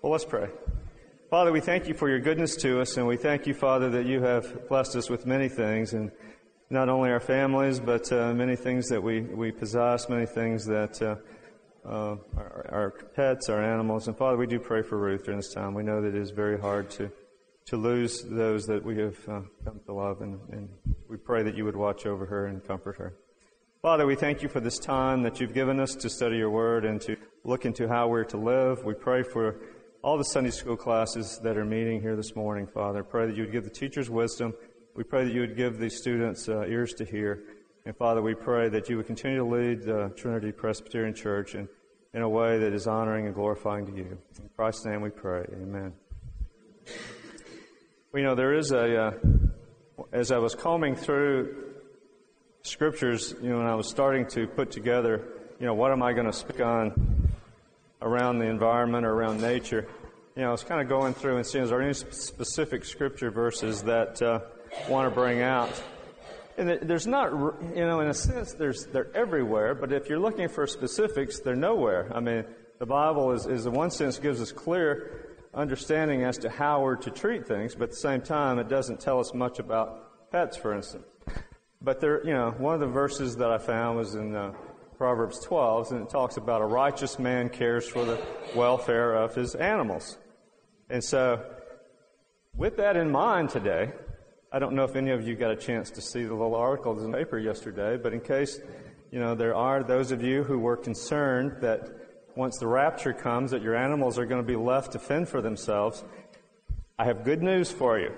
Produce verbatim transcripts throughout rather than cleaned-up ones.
Well, let's pray. Father, we thank you for your goodness to us, and we thank you, Father, that you have blessed us with many things, and not only our families, but uh, many things that we, we possess, many things that uh, uh, our, our pets, our animals. And Father, we do pray for Ruth during this time. We know that it is very hard to, to lose those that we have uh, come to love, and, and we pray that you would watch over her and comfort her. Father, we thank you for this time that you've given us to study your word and to look into how we're to live. We pray for all the Sunday school classes that are meeting here this morning, Father. Pray that you would give the teachers wisdom. We pray that you would give the students uh, ears to hear. And Father, we pray that you would continue to lead uh, Trinity Presbyterian Church in, in a way that is honoring and glorifying to you. In Christ's name we pray. Amen. Well, you know, there is a, uh, as I was combing through scriptures, you know, and I was starting to put together, you know, what am I going to speak on around the environment or around nature? You know, I was kind of going through and seeing, is there any specific scripture verses that uh, want to bring out? And there's not, you know, in a sense, there's they're everywhere, but if you're looking for specifics, they're nowhere. I mean, the Bible is, is in one sense, gives us clear understanding as to how we're to treat things, but at the same time, it doesn't tell us much about pets, for instance. But there, you know, one of the verses that I found was in uh, Proverbs twelve, and it talks about a righteous man cares for the welfare of his animals. And so, with that in mind today, I don't know if any of you got a chance to see the little articles in the paper yesterday, but in case, you know, there are those of you who were concerned that once the rapture comes, that your animals are going to be left to fend for themselves, I have good news for you.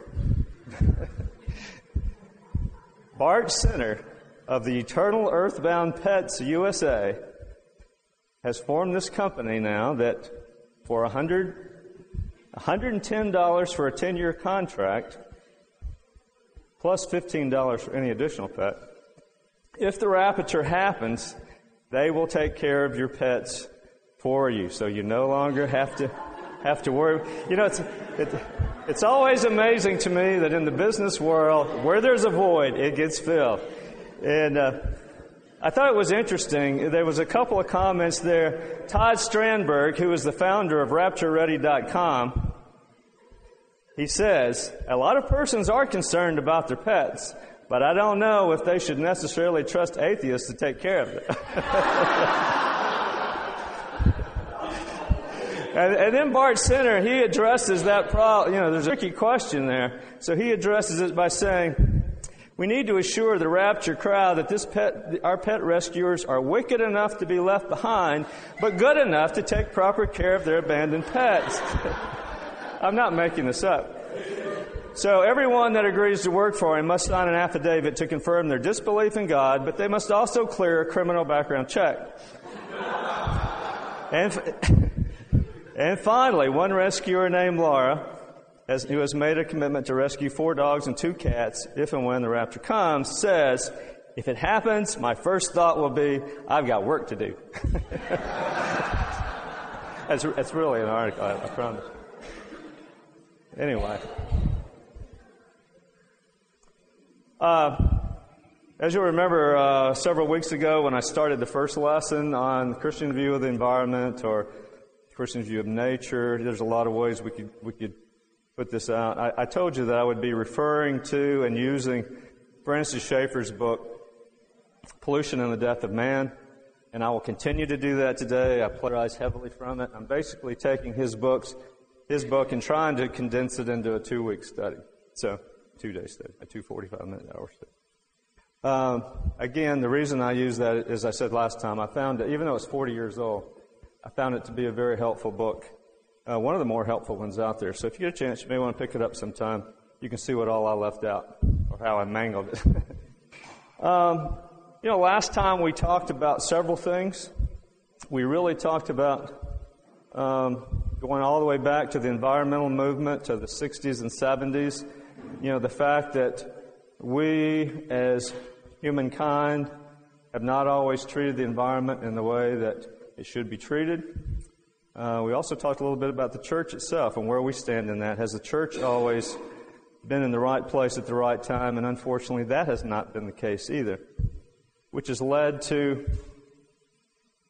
Bart Center of the Eternal Earthbound Pets U S A has formed this company now that for one hundred dollars one hundred ten dollars for a ten-year contract, plus fifteen dollars for any additional pet. If the rapture happens, they will take care of your pets for you, so you no longer have to have to worry. You know, it's it, it's always amazing to me that in the business world, where there's a void, it gets filled. And uh, I thought it was interesting. There was a couple of comments there. Todd Strandberg, who is the founder of Rapture Ready dot com, he says, a lot of persons are concerned about their pets, but I don't know if they should necessarily trust atheists to take care of it. and, and then Bart Center, he addresses that problem. You know, there's a tricky question there. So he addresses it by saying, we need to assure the rapture crowd that this pet, our pet rescuers are wicked enough to be left behind, but good enough to take proper care of their abandoned pets. I'm not making this up. So everyone that agrees to work for him must sign an affidavit to confirm their disbelief in God, but they must also clear a criminal background check. And, and finally, one rescuer named Laura, As, who has made a commitment to rescue four dogs and two cats if and when the rapture comes, says, if it happens, my first thought will be, I've got work to do. that's, that's really an article, I, I promise. Anyway. Uh, as you'll remember, uh, several weeks ago when I started the first lesson on the Christian view of the environment or Christian view of nature, there's a lot of ways we could we could put this out. I, I told you that I would be referring to and using Francis Schaeffer's book, Pollution and the Death of Man, and I will continue to do that today. I plagiarize heavily from it. I'm basically taking his books, his book and trying to condense it into a two-week study. So, two-day study, a two forty-five minute hour study. Um, again, the reason I use that, as I said last time, I found that even though it's forty years old, I found it to be a very helpful book. Uh, one of the more helpful ones out there. So if you get a chance, you may want to pick it up sometime. You can see what all I left out or how I mangled it. um, you know, last time we talked about several things. We really talked about um, going all the way back to the environmental movement, to the sixties and seventies. You know, the fact that we as humankind have not always treated the environment in the way that it should be treated. Uh, we also talked a little bit about the church itself and where we stand in that. Has the church always been in the right place at the right time? And unfortunately, that has not been the case either, which has led to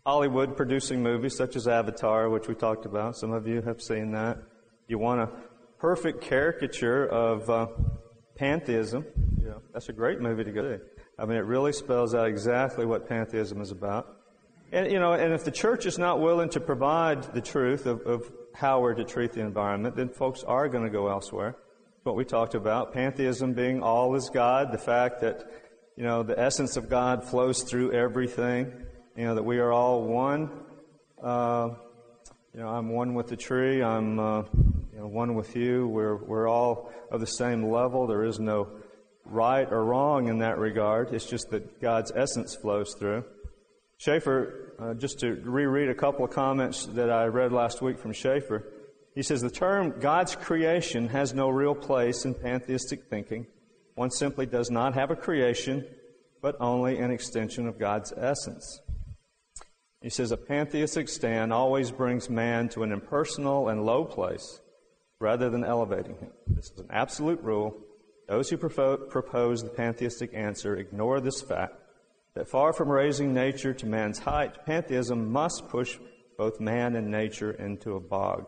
Hollywood producing movies such as Avatar, which we talked about. Some of you have seen that. You want a perfect caricature of uh, pantheism. You know, that's a great movie to go see. I mean, it really spells out exactly what pantheism is about. And, you know, and if the church is not willing to provide the truth of, of how we're to treat the environment, then folks are going to go elsewhere. What we talked about, pantheism being all is God, the fact that, you know, the essence of God flows through everything, you know, that we are all one. Uh, you know, I'm one with the tree, I'm uh, you know, one with you. We're, we're all of the same level. There is no right or wrong in that regard. It's just that God's essence flows through. Schaeffer, uh, just to reread a couple of comments that I read last week from Schaeffer, he says, the term God's creation has no real place in pantheistic thinking. One simply does not have a creation, but only an extension of God's essence. He says, a pantheistic stand always brings man to an impersonal and low place rather than elevating him. This is an absolute rule. Those who propose the pantheistic answer ignore this fact, that far from raising nature to man's height, pantheism must push both man and nature into a bog.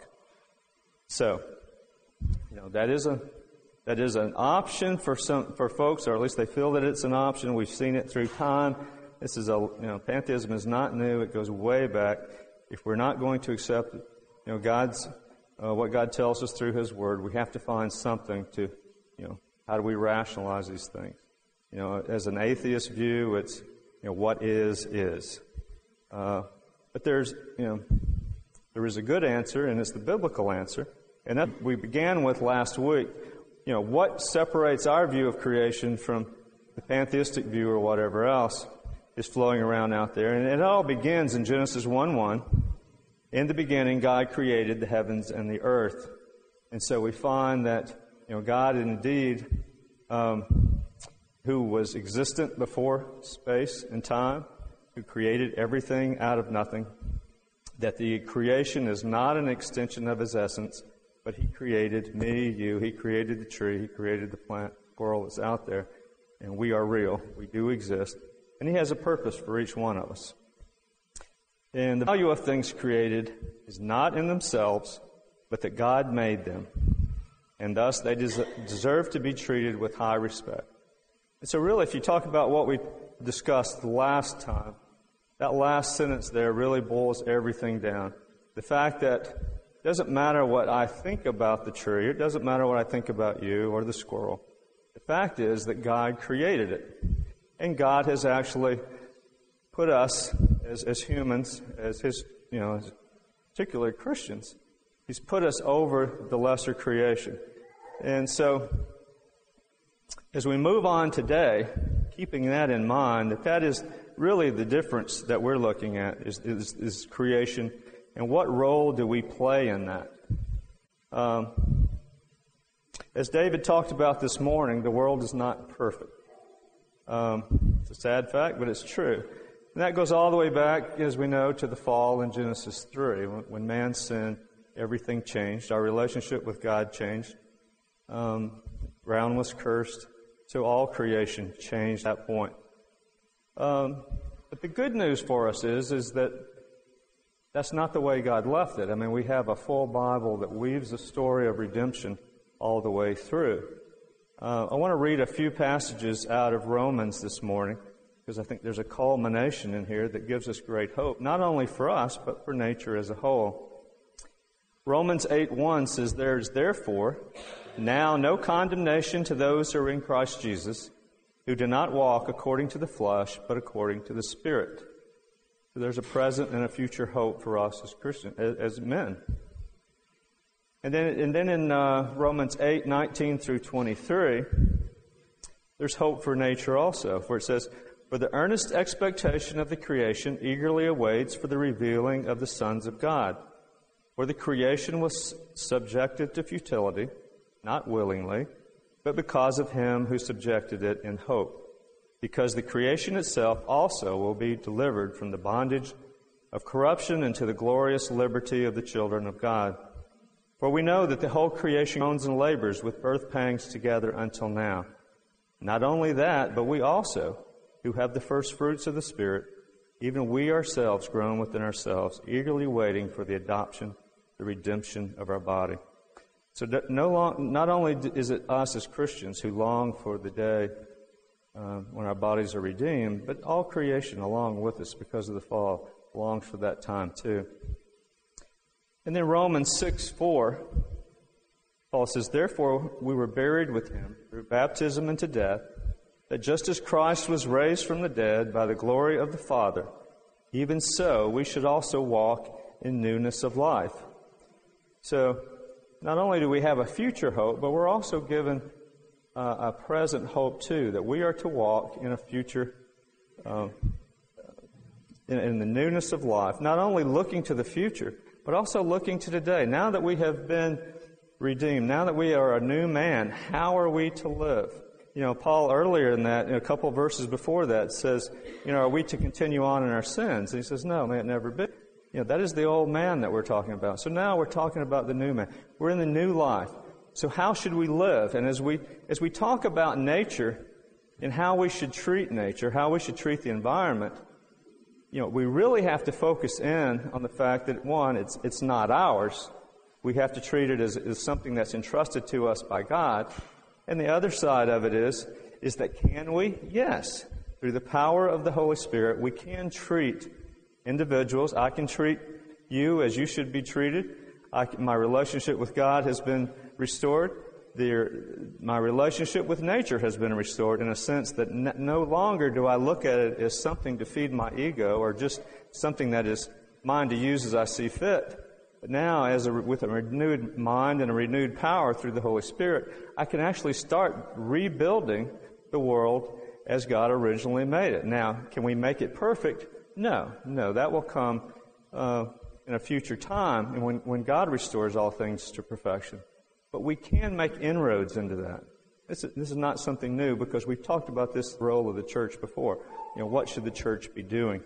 So, you know, that is a that is an option for some for folks, or at least they feel that it's an option. We've seen it through time. This is a you know, pantheism is not new. It goes way back. If we're not going to accept, you know, God's uh, what God tells us through His Word, we have to find something to, you know, how do we rationalize these things? You know, as an atheist view, it's, you know, what is, is. Uh, but there's, you know, there is a good answer, and it's the biblical answer. And that we began with last week. You know, what separates our view of creation from the pantheistic view or whatever else is flowing around out there. And it all begins in Genesis one one. In the beginning, God created the heavens and the earth. And so we find that, you know, God indeed, um, who was existent before space and time, who created everything out of nothing, that the creation is not an extension of His essence, but He created me, you, He created the tree, He created the plant, squirrel that's out there, and we are real. We do exist. And He has a purpose for each one of us. And the value of things created is not in themselves, but that God made them. And thus they des- deserve to be treated with high respect. And so really, if you talk about what we discussed last time, that last sentence there really boils everything down. The fact that it doesn't matter what I think about the tree, it doesn't matter what I think about you or the squirrel. The fact is that God created it. And God has actually put us as, as humans, as His, you know, as particularly Christians, He's put us over the lesser creation. And so, as we move on today, keeping that in mind, that that is really the difference that we're looking at, is, is, is creation, and what role do we play in that? Um, as David talked about this morning, the world is not perfect. Um, it's a sad fact, but it's true. And that goes all the way back, as we know, to the fall in Genesis three. When, when man sinned, everything changed. Our relationship with God changed. Um, ground was cursed. So all creation changed at that point. Um, but the good news for us is, is that that's not the way God left it. I mean, we have a full Bible that weaves the story of redemption all the way through. Uh, I want to read a few passages out of Romans this morning, because I think there's a culmination in here that gives us great hope, not only for us, but for nature as a whole. Romans eight one says, there is therefore now no condemnation to those who are in Christ Jesus, who do not walk according to the flesh, but according to the Spirit. So there's a present and a future hope for us as Christians, as, as men. And then, and then in uh, Romans eight nineteen through twenty-three, there's hope for nature also, where it says, for the earnest expectation of the creation eagerly awaits for the revealing of the sons of God. For the creation was subjected to futility, not willingly, but because of Him who subjected it in hope, because the creation itself also will be delivered from the bondage of corruption into the glorious liberty of the children of God. For we know that the whole creation groans and labors with birth pangs together until now. Not only that, but we also, who have the first fruits of the Spirit, even we ourselves groan within ourselves, eagerly waiting for the adoption, the redemption of our body. So no long, not only is it us as Christians who long for the day uh, when our bodies are redeemed, but all creation along with us because of the fall longs for that time too. And then Romans six four, Paul says, "Therefore we were buried with him through baptism into death, that just as Christ was raised from the dead by the glory of the Father, even so we should also walk in newness of life." So not only do we have a future hope, but we're also given uh, a present hope too, that we are to walk in a future, uh, in, in the newness of life, not only looking to the future, but also looking to today. Now that we have been redeemed, now that we are a new man, how are we to live? You know, Paul earlier in that, in a couple verses before that, says, you know, are we to continue on in our sins? And he says, no, may it never be. You know, that is the old man that we're talking about. So now we're talking about the new man. We're in the new life. So how should we live? And as we as we talk about nature and how we should treat nature, how we should treat the environment, you know, we really have to focus in on the fact that, one, it's it's not ours. We have to treat it as, as something that's entrusted to us by God. And the other side of it is, is that can we? Yes. Through the power of the Holy Spirit, we can treat individuals. I can treat you as you should be treated. I, my relationship with God has been restored. The, my relationship with nature has been restored in a sense that n- no longer do I look at it as something to feed my ego or just something that is mine to use as I see fit. But now, as a, with a renewed mind and a renewed power through the Holy Spirit, I can actually start rebuilding the world as God originally made it. Now, can we make it perfect? No, no, that will come uh, in a future time, and when, when God restores all things to perfection. But we can make inroads into that. This is, this is not something new because we've talked about this role of the church before. You know, what should the church be doing?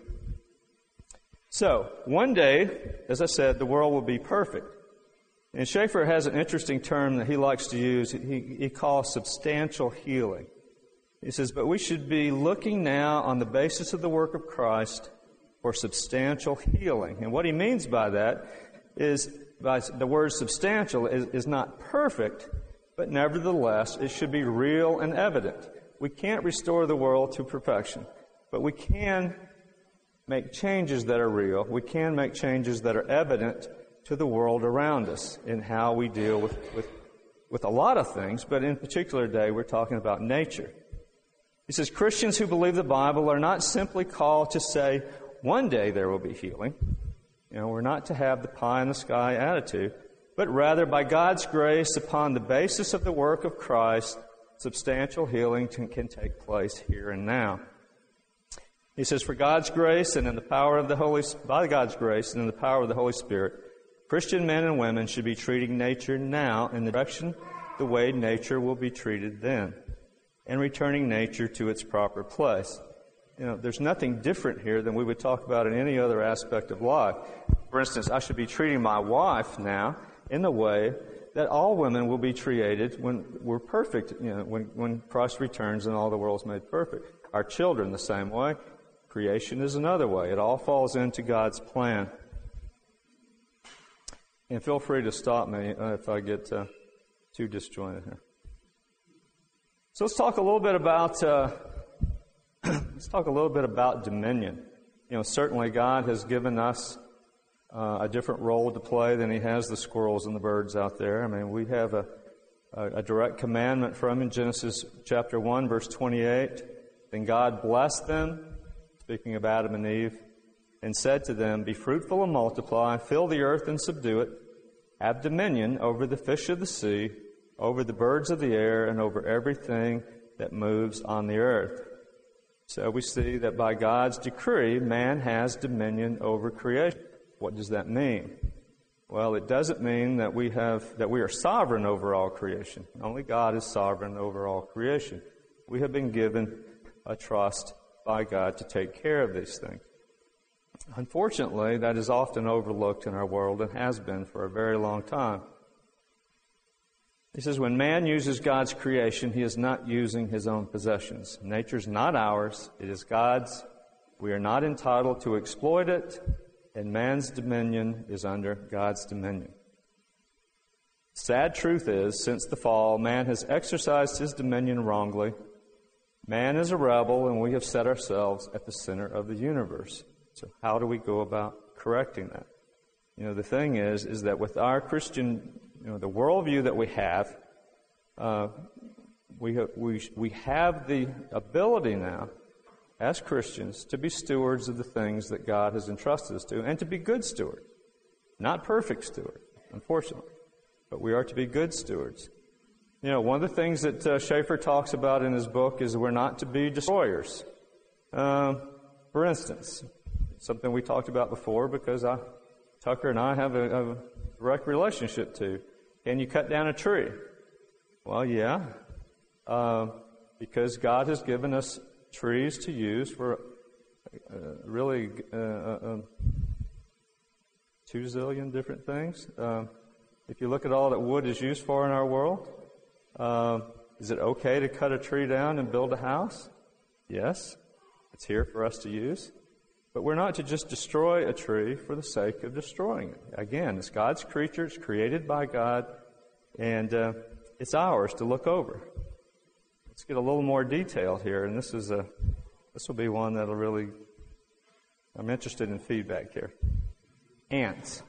So, one day, as I said, the world will be perfect. And Schaeffer has an interesting term that he likes to use. He, he calls substantial healing. He says, but we should be looking now on the basis of the work of Christ for substantial healing. And what he means by that is, by the word substantial is, is not perfect, but nevertheless, it should be real and evident. We can't restore the world to perfection, but we can make changes that are real. We can make changes that are evident to the world around us in how we deal with, with, with a lot of things, but in particular today, we're talking about nature. He says, Christians who believe the Bible are not simply called to say, one day there will be healing. You know, we're not to have the pie in the sky attitude, but rather by God's grace, upon the basis of the work of Christ, substantial healing can, can take place here and now. He says, for God's grace and in the power of the Holy, by God's grace and in the power of the Holy Spirit, Christian men and women should be treating nature now in the direction the way nature will be treated then, and returning nature to its proper place. You know, there's nothing different here than we would talk about in any other aspect of life. For instance, I should be treating my wife now in the way that all women will be treated when we're perfect, you know, when, when Christ returns and all the world's made perfect. Our children the same way. Creation is another way. It all falls into God's plan. And feel free to stop me uh, if I get uh, too disjointed here. So let's talk a little bit about uh, let's talk a little bit about dominion. You know, certainly God has given us uh, a different role to play than He has the squirrels and the birds out there. I mean, we have a, a, a direct commandment from Him in Genesis chapter one, verse twenty-eight. Then God blessed them, speaking of Adam and Eve, and said to them, "Be fruitful and multiply, fill the earth and subdue it, have dominion over the fish of the sea, over the birds of the air, and over everything that moves on the earth." So we see that by God's decree, man has dominion over creation. What does that mean? Well, it doesn't mean that we have that we are sovereign over all creation. Only God is sovereign over all creation. We have been given a trust by God to take care of these things. Unfortunately, that is often overlooked in our world and has been for a very long time. He says, when man uses God's creation, he is not using his own possessions. Nature's not ours. It is God's. We are not entitled to exploit it, and man's dominion is under God's dominion. Sad truth is, since the fall, man has exercised his dominion wrongly. Man is a rebel, and we have set ourselves at the center of the universe. So how do we go about correcting that? You know, the thing is, is that with our Christian, you know, the worldview that we have, uh, we have, we we have the ability now, as Christians, to be stewards of the things that God has entrusted us to, and to be good stewards, not perfect stewards, unfortunately, but we are to be good stewards. You know, one of the things that uh, Schaeffer talks about in his book is we're not to be destroyers. Uh, for instance, something we talked about before because I, Tucker and I have a, a direct relationship to. Can you cut down a tree? Well, yeah, uh, because God has given us trees to use for uh, really uh, uh, two zillion different things. Uh, if you look at all that wood is used for in our world, Uh, is it okay to cut a tree down and build a house? Yes, it's here for us to use. But we're not to just destroy a tree for the sake of destroying it. Again, it's God's creature, it's created by God, and uh, it's ours to look over. Let's get a little more detailed here, and this is a this will be one that'll really, I'm interested in feedback here. Ants.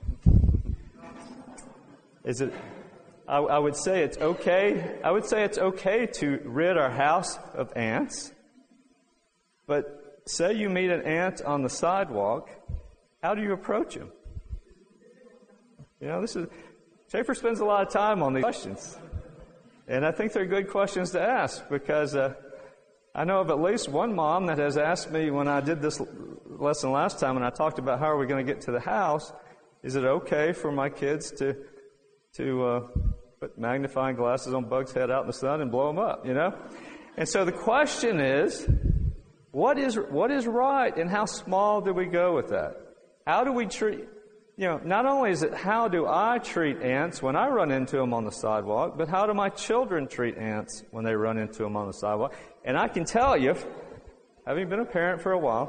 Is it... I, I would say it's okay. I would say it's okay to rid our house of ants. But say you meet an ant on the sidewalk, how do you approach him? You know, this is Schaeffer spends a lot of time on these questions, and I think they're good questions to ask because uh, I know of at least one mom that has asked me when I did this lesson last time, and I talked about how are we going to get to the house. Is it okay for my kids to to uh, put magnifying glasses on Bug's head out in the sun and blow them up, you know? And so the question is, what is what is right, and how small do we go with that? How do we treat, you know, not only is it how do I treat ants when I run into them on the sidewalk, but how do my children treat ants when they run into them on the sidewalk? And I can tell you, having been a parent for a while,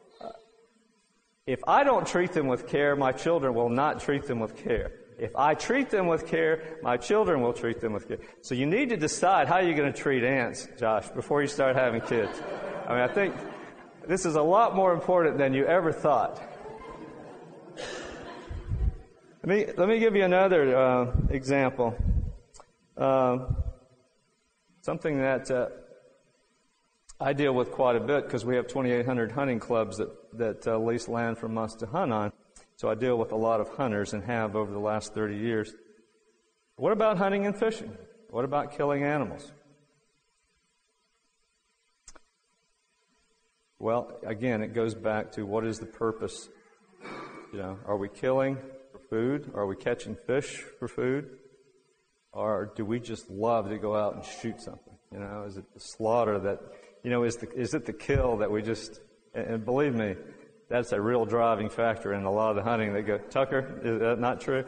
if I don't treat them with care, my children will not treat them with care. If I treat them with care, my children will treat them with care. So you need to decide how you're going to treat ants, Josh, before you start having kids. I mean, I think this is a lot more important than you ever thought. Let me let me give you another uh, example. Uh, something that uh, I deal with quite a bit because we have twenty-eight hundred hunting clubs that that uh, lease land from us to hunt on. So I deal with a lot of hunters and have over the last thirty years. What about hunting and fishing? What about killing animals? Well, again, it goes back to what is the purpose? You know, are we killing for food? Are we catching fish for food? Or do we just love to go out and shoot something? You know, is it the slaughter that, you know, is the, is it the kill that we just, and, and believe me, that's a real driving factor in a lot of the hunting. They go, Tucker, is that not true?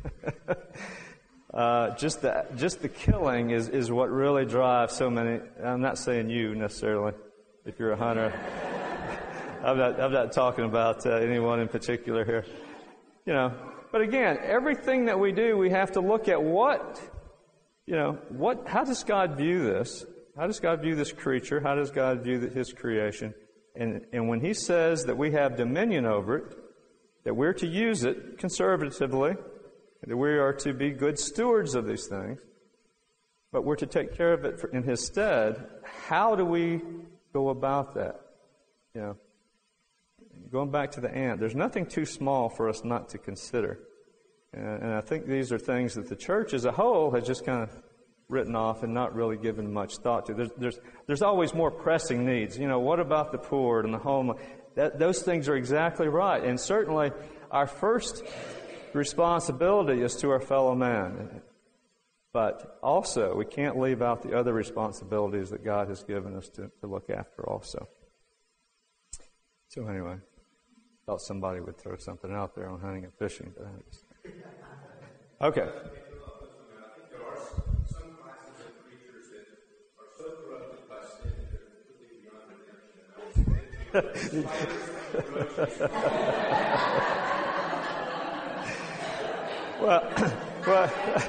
uh, just the just the killing is, is what really drives so many. I'm not saying you necessarily, if you're a hunter. I'm not I'm not talking about uh, anyone in particular here. You know, but again, everything that we do, we have to look at what, you know, what. How does God view this? How does God view this creature? How does God view the, His creation? And, and when He says that we have dominion over it, that we're to use it conservatively, that we are to be good stewards of these things, but we're to take care of it for, in His stead, how do we go about that? You know, going back to the ant, there's nothing too small for us not to consider. And, and I think these are things that the church as a whole has just kind of written off and not really given much thought to. There's, there's, there's always more pressing needs. You know, what about the poor and the homeless? That, those things are exactly right. And certainly our first responsibility is to our fellow man. But also, we can't leave out the other responsibilities that God has given us to, to look after also. So anyway, thought somebody would throw something out there on hunting and fishing. But I just... Okay. well, well,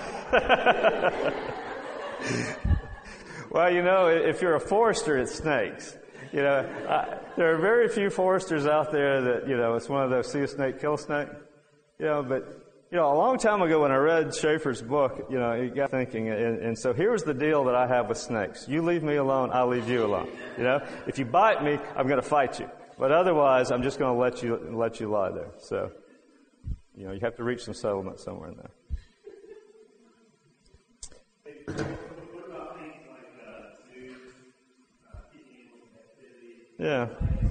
well, you know, if you're a forester, it's snakes. You know, I, there are very few foresters out there that, you know, it's one of those see a snake, kill a snake. You know, but, you know, a long time ago when I read Schaeffer's book, you know, it got thinking, and, and so here's the deal that I have with snakes. You leave me alone, I'll leave you alone. You know, if you bite me, I'm going to fight you. But otherwise, I'm just going to let you, let you lie there. So, you know, you have to reach some settlement somewhere in there. Yeah.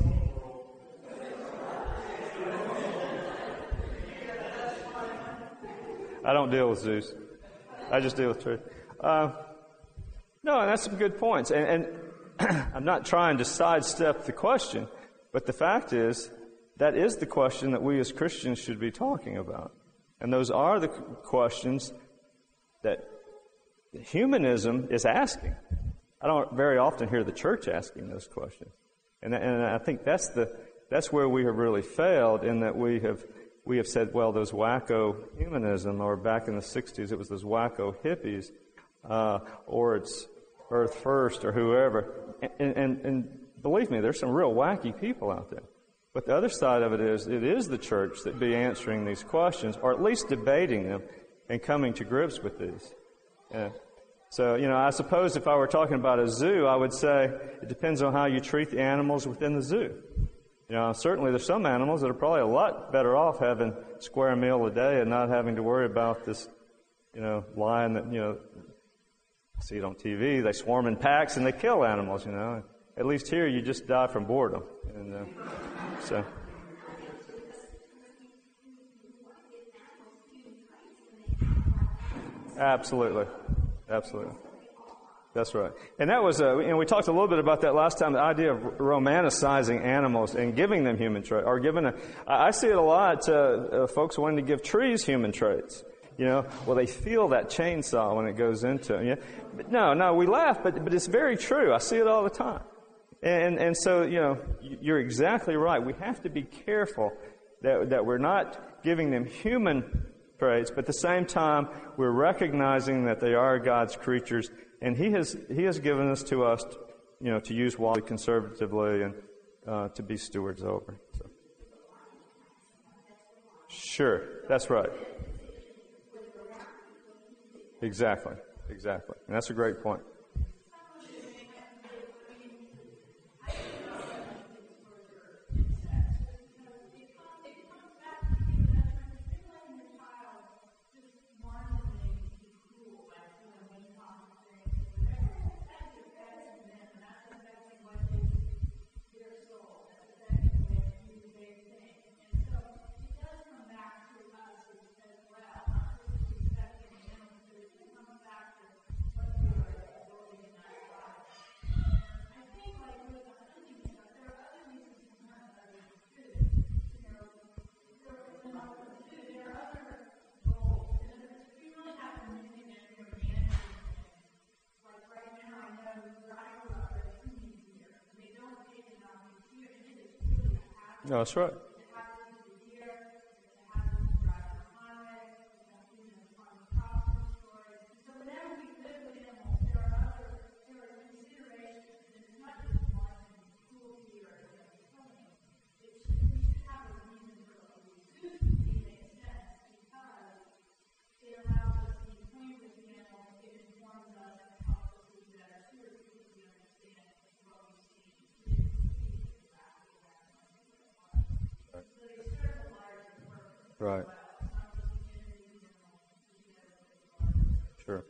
I don't deal with zoos. I just deal with truth. Uh, no, and that's some good points. And, and I'm not trying to sidestep the question, but the fact is, that is the question that we as Christians should be talking about. And those are the questions that humanism is asking. I don't very often hear the church asking those questions. And, and I think that's the that's where we have really failed, in that we have we have said, well, those wacko humanism, or back in the sixties, it was those wacko hippies, uh, or it's Earth First, or whoever. And, and, and believe me, there's some real wacky people out there. But the other side of it is, it is the church that be answering these questions, or at least debating them and coming to grips with these. Yeah. So, you know, I suppose if I were talking about a zoo, I would say it depends on how you treat the animals within the zoo. You know, certainly there's some animals that are probably a lot better off having a square meal a day and not having to worry about this, you know, lion that, you know, I see it on T V, they swarm in packs and they kill animals, you know. At least here you just die from boredom. And uh, so... Absolutely. Absolutely. That's right. And that was, uh, and we talked a little bit about that last time, the idea of romanticizing animals and giving them human traits, or giving a, I see it a lot, uh, uh, folks wanting to give trees human traits. You know, well, they feel that chainsaw when it goes into them. Yeah? But no, no, we laugh, but, but it's very true. I see it all the time. And, and so, you know, you're exactly right. We have to be careful that, that we're not giving them human traits, but at the same time, we're recognizing that they are God's creatures, and He has He has given us to us, you know, to use wisely, conservatively, and uh, to be stewards over. So. Sure, that's right. Exactly, exactly, and that's a great point. No, that's right. Right. Sure.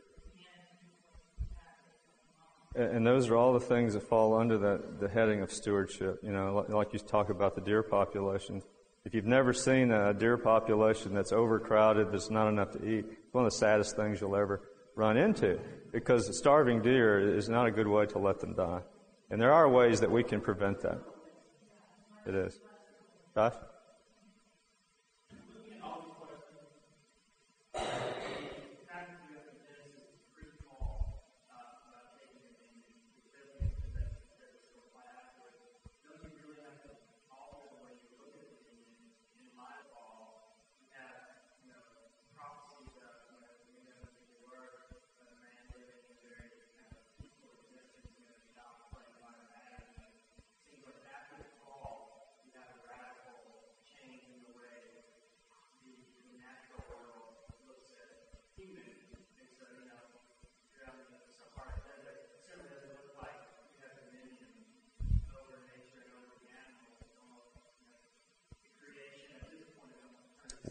And those are all the things that fall under that, the heading of stewardship. You know, like you talk about the deer populations. If you've never seen a deer population that's overcrowded, that's not enough to eat, it's one of the saddest things you'll ever run into, because starving deer is not a good way to let them die. And there are ways that we can prevent that. It is. Josh?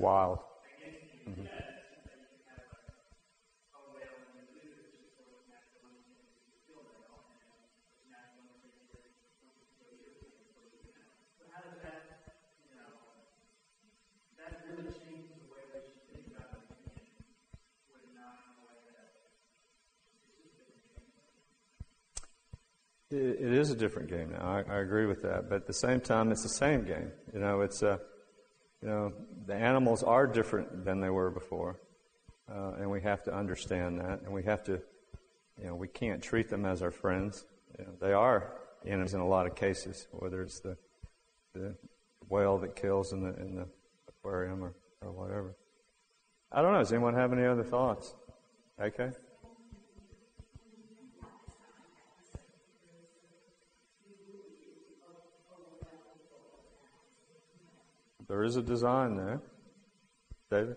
wild. Mm-hmm. It is a different game now. I, I agree with that, but at the same time, it's the same game. You know, it's a, you know, the animals are different than they were before, uh, and we have to understand that, and we have to, you know, we can't treat them as our friends. You know, they are enemies in a lot of cases, whether it's the the whale that kills in the in the aquarium or, or whatever. I don't know. Does anyone have any other thoughts? Okay. There is a design there. David?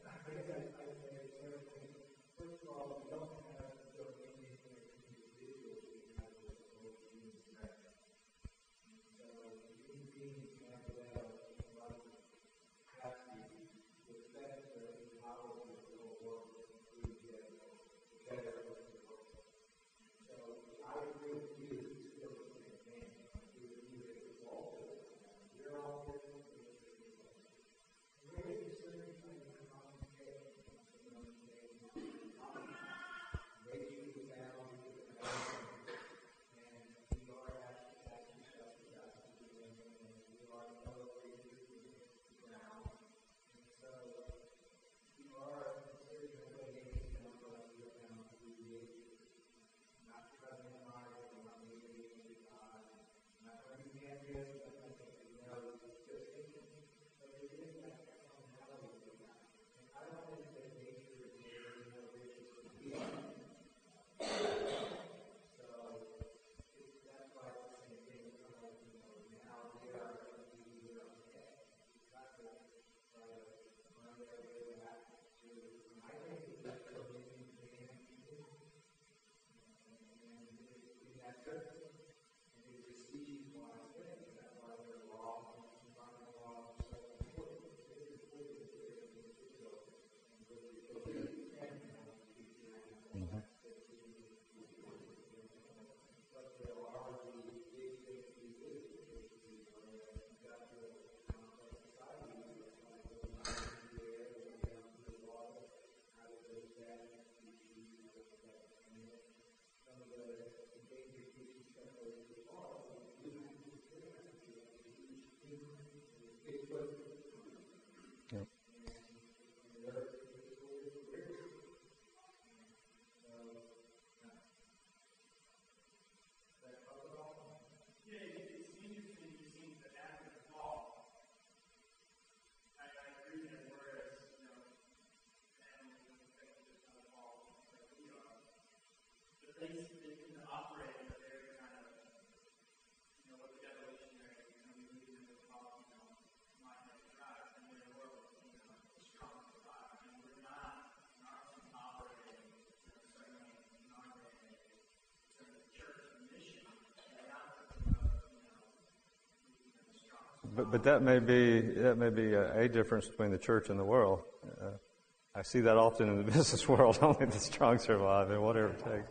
But but that may be that may be a, a difference between the church and the world. Uh, I see that often in the business world. Only the strong survive, and whatever it takes.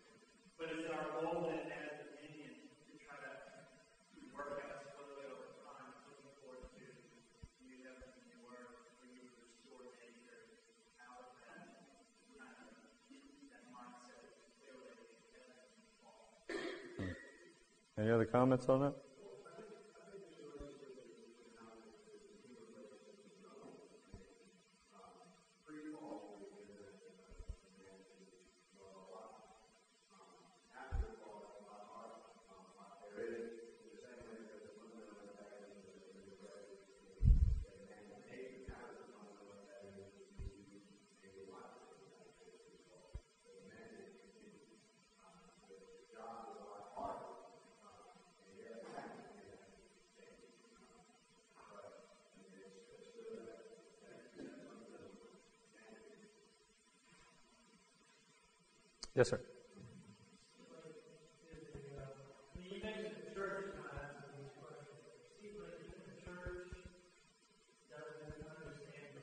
But it's our goal then as Dominion to try to work out slowly over time, looking forward to new heaven and new earth, where you restore nature out of that kind of that mindset of clearly heaven and fall. Any other comments on that? Yes, sir. Understand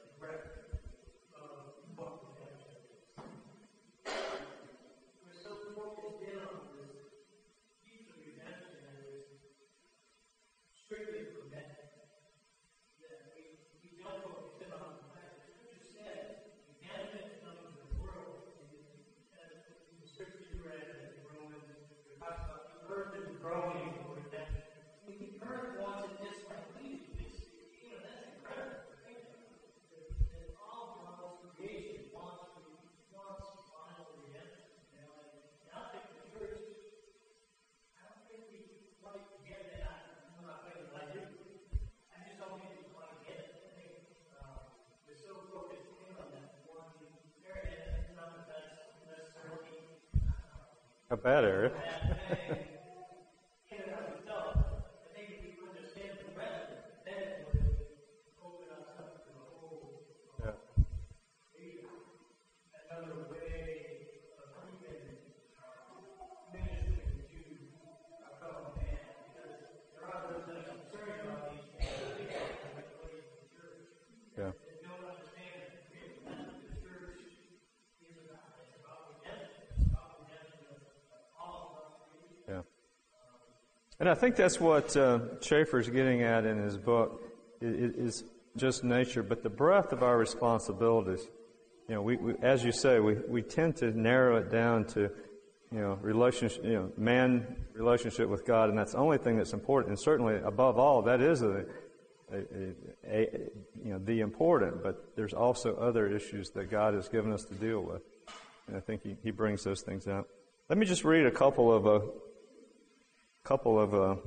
A bad area. Yeah. Yeah. And I think that's what uh, Schaeffer's getting at in his book is, is just nature, but the breadth of our responsibilities. You know, we, we as you say, we, we tend to narrow it down to, you know, relationship, you know, man relationship with God, and that's the only thing that's important. And certainly, above all, that is a A, a, a, you know, the important, but there's also other issues that God has given us to deal with. And I think he, he brings those things out. Let me just read a couple of a couple of uh,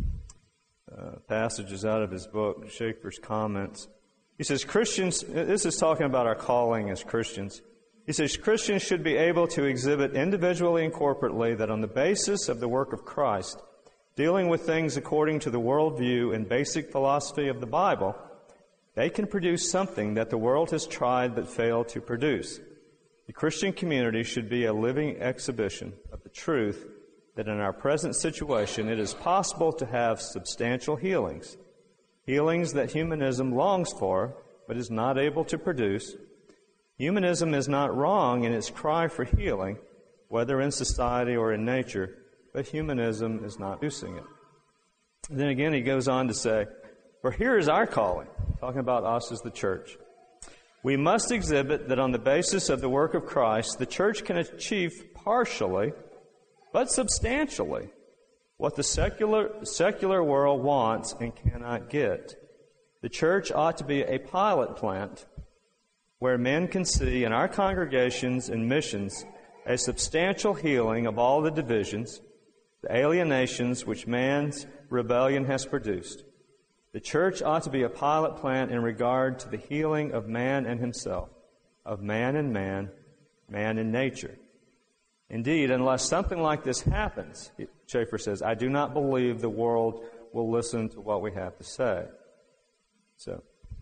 uh, passages out of his book, Schaeffer's comments. He says, Christians, this is talking about our calling as Christians. He says, Christians should be able to exhibit individually and corporately that on the basis of the work of Christ, dealing with things according to the worldview and basic philosophy of the Bible, they can produce something that the world has tried but failed to produce. The Christian community should be a living exhibition of the truth that in our present situation it is possible to have substantial healings, healings that humanism longs for but is not able to produce. Humanism is not wrong in its cry for healing, whether in society or in nature, but humanism is not producing it. And then again, he goes on to say, for here is our calling, talking about us as the church. We must exhibit that on the basis of the work of Christ, the church can achieve partially, but substantially, what the secular, secular world wants and cannot get. The church ought to be a pilot plant where men can see in our congregations and missions a substantial healing of all the divisions, the alienations which man's rebellion has produced. The church ought to be a pilot plant in regard to the healing of man and himself, of man and man, man and nature. Indeed, unless something like this happens, Schaeffer says, I do not believe the world will listen to what we have to say. So,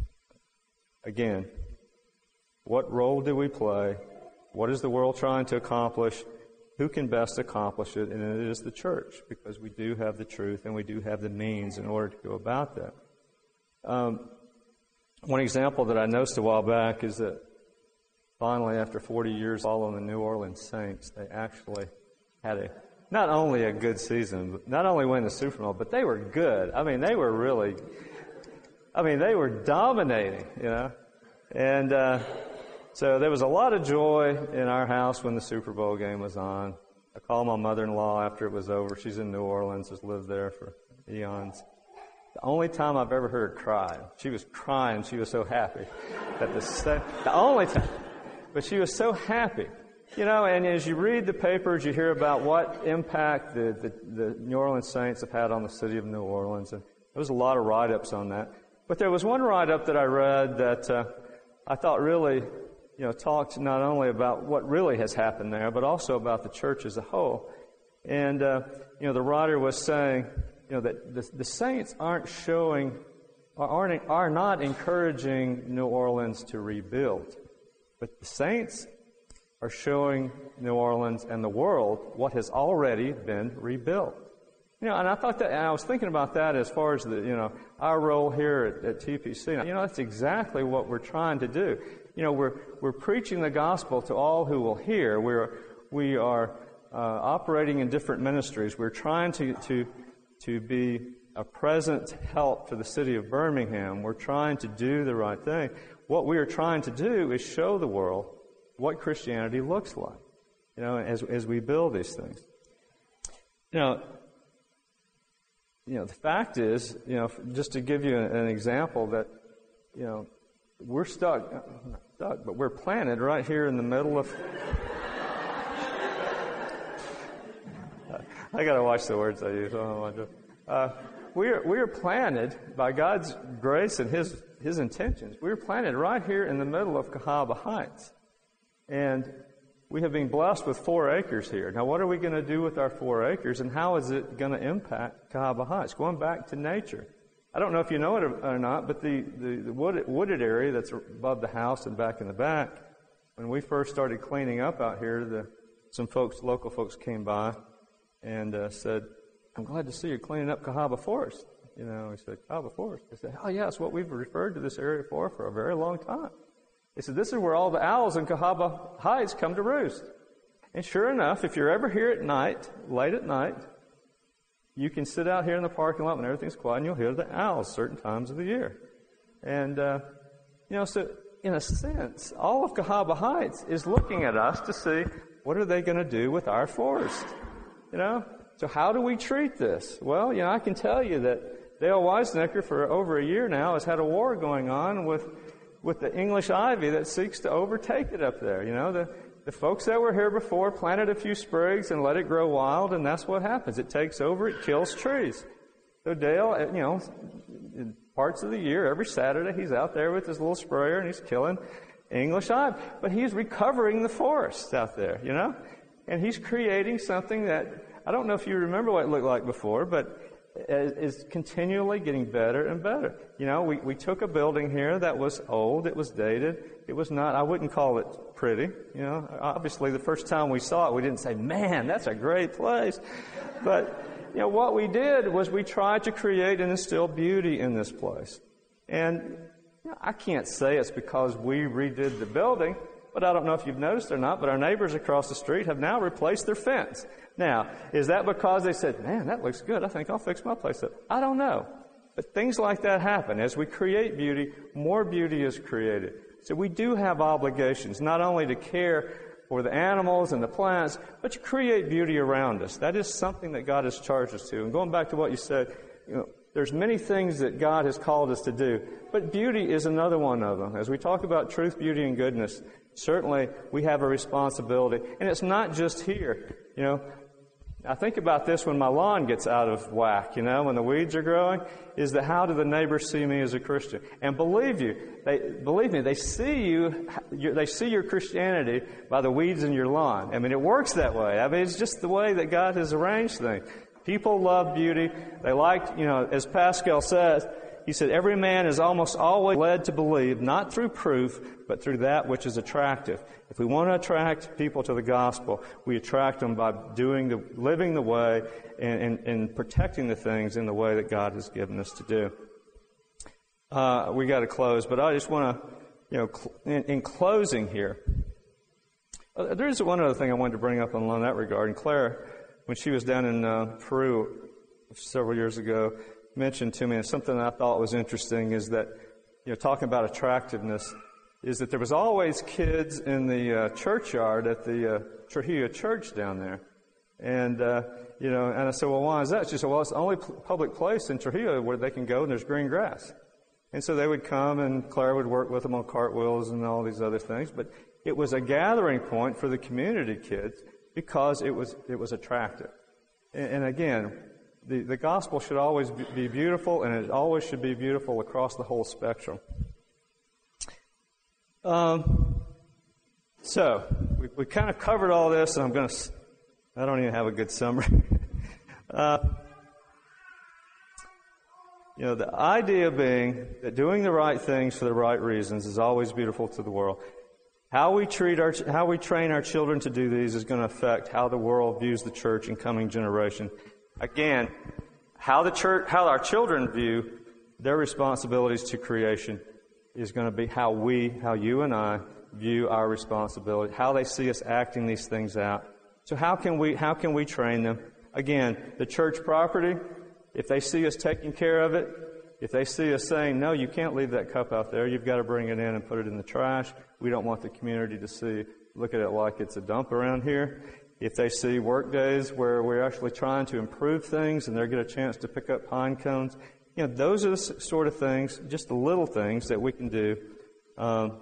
again, what role do we play? What is the world trying to accomplish? Who can best accomplish it? And it is the church, because we do have the truth and we do have the means in order to go about that. Um, one example that I noticed a while back is that finally, after forty years following the New Orleans Saints, they actually had a not only a good season, but not only win the Super Bowl, but they were good. I mean, they were really, I mean, they were dominating, you know. And uh, so there was a lot of joy in our house when the Super Bowl game was on. I called my mother-in-law after it was over. She's in New Orleans, has lived there for eons. The only time I've ever heard her cry, she was crying. She was so happy that the the only time. But she was so happy. You know, and as you read the papers, you hear about what impact the, the, the New Orleans Saints have had on the city of New Orleans. And there was a lot of write-ups on that. But there was one write-up that I read that uh, I thought really, you know, talked not only about what really has happened there, but also about the church as a whole. And, uh, you know, the writer was saying, you know, that the, the Saints aren't showing, aren't, are not encouraging New Orleans to rebuild. But the Saints are showing New Orleans and the world what has already been rebuilt. You know, and I thought that, and I was thinking about that as far as the, you know, our role here at, at T P C. You know, that's exactly what we're trying to do. You know, we're we're preaching the gospel to all who will hear. We're we are uh, operating in different ministries. We're trying to to to be a present help to the city of Birmingham. We're trying to do the right thing. What we are trying to do is show the world what Christianity looks like, you know, as as we build these things. You know, you know, the fact is, you know, just to give you an example that, you know, we're stuck, not stuck, but we're planted right here in the middle of. I got to watch the words I use. I don't want to. Uh, we are we are planted by God's grace and His His intentions. We are planted right here in the middle of Cahaba Heights, and we have been blessed with four acres here. Now, what are we going to do with our four acres, and how is it going to impact Cahaba Heights? Going back to nature. I don't know if you know it or not, but the, the, the wooded, wooded area that's above the house and back in the back, when we first started cleaning up out here, the, some folks, local folks came by and uh, said, I'm glad to see you cleaning up Cahaba Forest. You know, we said, Cahaba Forest. They said, oh, yeah, it's what we've referred to this area for for a very long time. They said, this is where all the owls in Cahaba Heights come to roost. And sure enough, if you're ever here at night, late at night, you can sit out here in the parking lot when everything's quiet and you'll hear the owls certain times of the year. And, uh, you know, so in a sense, all of Cahaba Heights is looking at us to see what are they going to do with our forest. You know? So how do we treat this? Well, you know, I can tell you that Dale Weisnecker for over a year now has had a war going on with with the English ivy that seeks to overtake it up there. You know, the, the folks that were here before planted a few sprigs and let it grow wild, and that's what happens. It takes over, it kills trees. So Dale, you know, in parts of the year, every Saturday, he's out there with his little sprayer and he's killing English ivy. But he's recovering the forests out there, you know? And he's creating something that, I don't know if you remember what it looked like before, but is continually getting better and better. You know, we, we took a building here that was old, it was dated, it was not, I wouldn't call it pretty. You know, obviously the first time we saw it, we didn't say, man, that's a great place. But, you know, what we did was we tried to create and instill beauty in this place. And you know, I can't say it's because we redid the building, but I don't know if you've noticed or not, but our neighbors across the street have now replaced their fence. Now, is that because they said, man, that looks good, I think I'll fix my place up? I don't know. But things like that happen. As we create beauty, more beauty is created. So we do have obligations, not only to care for the animals and the plants, but to create beauty around us. That is something that God has charged us to. And going back to what you said, you know, there's many things that God has called us to do, but beauty is another one of them. As we talk about truth, beauty, and goodness, certainly we have a responsibility. And it's not just here, you know. I think about this when my lawn gets out of whack, you know, when the weeds are growing, is that how do the neighbors see me as a Christian? And believe you, they, believe me, they see you, they see your Christianity by the weeds in your lawn. I mean, it works that way. I mean, it's just the way that God has arranged things. People love beauty. They like, you know, as Pascal says, he said, every man is almost always led to believe, not through proof, but through that which is attractive. If we want to attract people to the gospel, we attract them by doing the, living the way and, and, and protecting the things in the way that God has given us to do. Uh, we got to close, but I just want to, you know, cl- in, in closing here, uh, there is one other thing I wanted to bring up on, on that regard. And Claire, when she was down in uh, Peru several years ago, mentioned to me, and something I thought was interesting is that, you know, talking about attractiveness, is that there was always kids in the uh, churchyard at the uh, Trujillo Church down there. And, uh, you know, and I said, well, why is that? She said, well, it's the only p- public place in Trujillo where they can go and there's green grass. And so they would come and Claire would work with them on cartwheels and all these other things. But it was a gathering point for the community kids because it was, it was attractive. And, and again, The, the gospel should always be beautiful, and it always should be beautiful across the whole spectrum. Um, so, we, we kind of covered all this, and I'm going to, I don't even have a good summary. uh, you know, the idea being that doing the right things for the right reasons is always beautiful to the world. How we treat our, how we train our children to do these is going to affect how the world views the church in coming generation. Again, how the church, how our children view their responsibilities to creation is going to be how we, how you and I view our responsibility, how they see us acting these things out. So how can we, how can we train them? Again, the church property, if they see us taking care of it, if they see us saying, no, you can't leave that cup out there, you've got to bring it in and put it in the trash. We don't want the community to see, look at it like it's a dump around here. If they see work days where we're actually trying to improve things and they get a chance to pick up pine cones, you know, those are the sort of things, just the little things that we can do, um,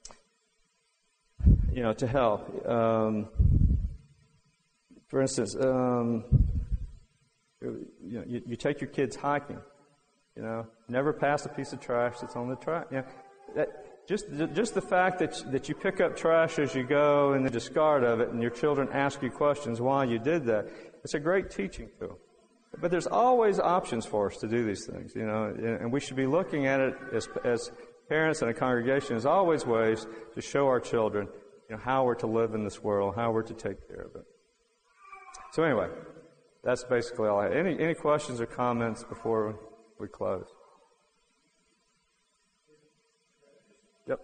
you know, to help. Um, for instance, um, you know, you, you take your kids hiking. You know, never pass a piece of trash that's on the track. You know, that, just just the fact that that you pick up trash as you go and the discard of it, and your children ask you questions why you did that, it's a great teaching tool. But there's always options for us to do these things, you know, and we should be looking at it as as parents and a congregation as always ways to show our children, you know, how we're to live in this world, how we're to take care of it. So anyway, that's basically all I have. Any any questions or comments before we close? Yep.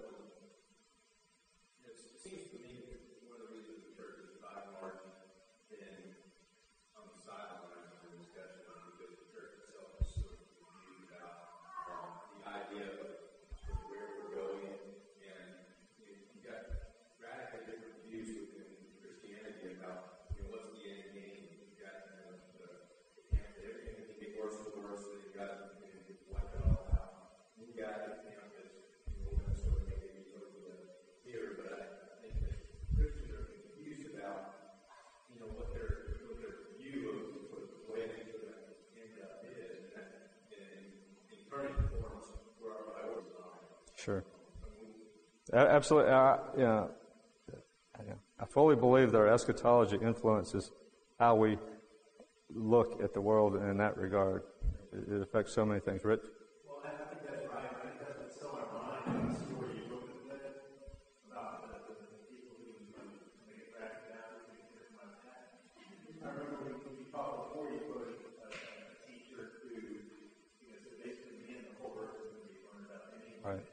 Sure. Absolutely. I, you know, I fully believe that our eschatology influences how we look at the world in that regard. It, it affects so many things. Rich? Well, I think that's right. I think that's what's so ironic in the story you wrote with it about the, the, the people who make it back down to the my dad. I remember when you talked before, you put a, a teacher who, you know, said basically the end of the whole earth is going to be burned up anyway. Right.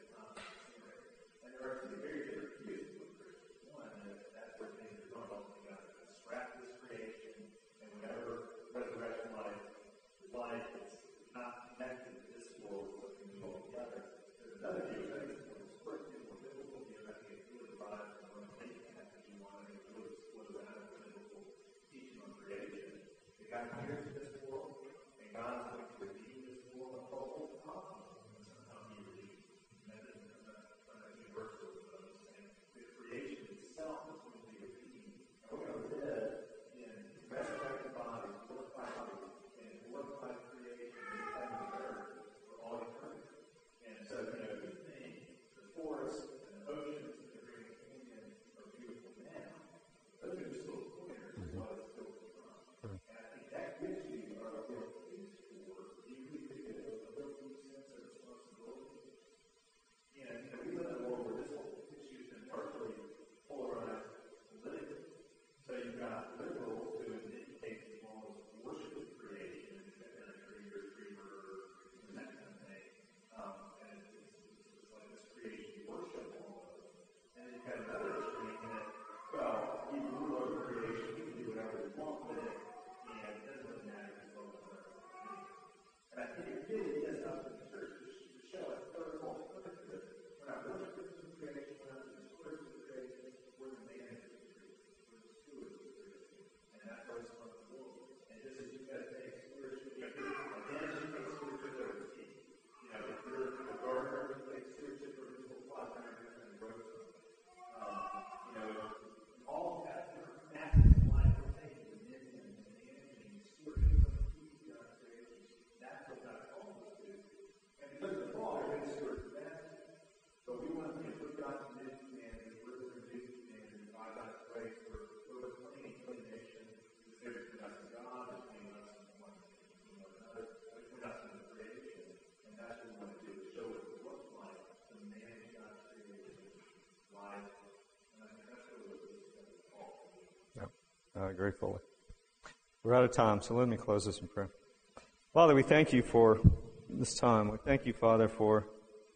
I agree fully. We're out of time, so let me close this in prayer. Father, we thank you for this time. We thank you, Father, for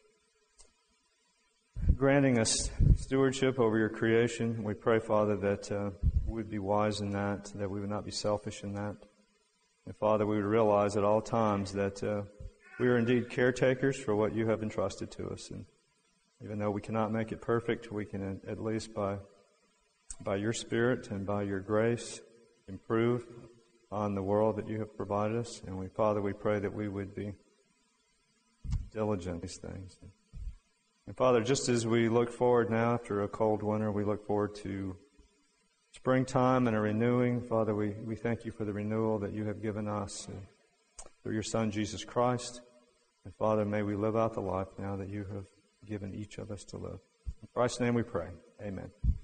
granting us stewardship over your creation. We pray, Father, that uh, we would be wise in that, that we would not be selfish in that. And, Father, we would realize at all times that uh, we are indeed caretakers for what you have entrusted to us. And even though we cannot make it perfect, we can at least by by your Spirit and by your grace improve on the world that you have provided us. And we, Father, we pray that we would be diligent in these things. And Father, just as we look forward now after a cold winter, we look forward to springtime and a renewing. Father, we, we thank you for the renewal that you have given us through your Son, Jesus Christ. And Father, may we live out the life now that you have given each of us to live. In Christ's name we pray. Amen.